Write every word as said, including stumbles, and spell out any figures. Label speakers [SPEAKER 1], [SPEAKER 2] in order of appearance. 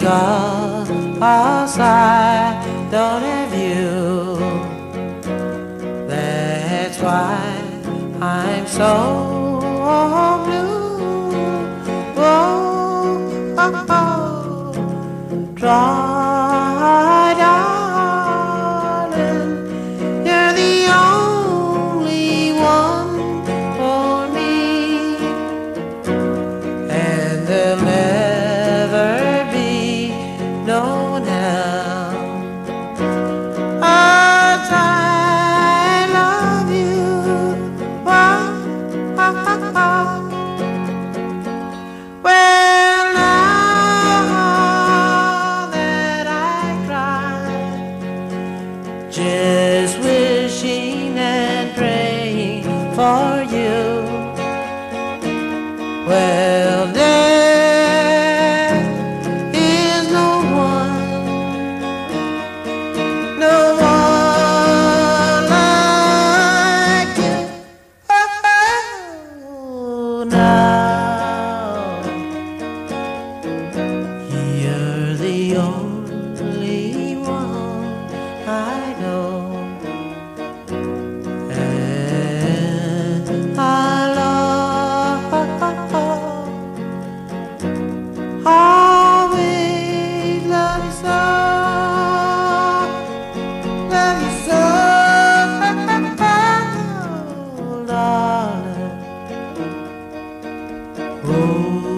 [SPEAKER 1] 'cause I don't have you. That's why I'm so blue. Oh, oh, oh. Dry, darling, you're the only one for me, and there'll never be no one else. 'Cause I love you. Oh, oh, oh, oh. Well, now that I cry, just wishing and praying for you. Well, there is no one, no one like you. Oh, now you're the only one I know, and I love, always love you so, love you so, darling. Oh.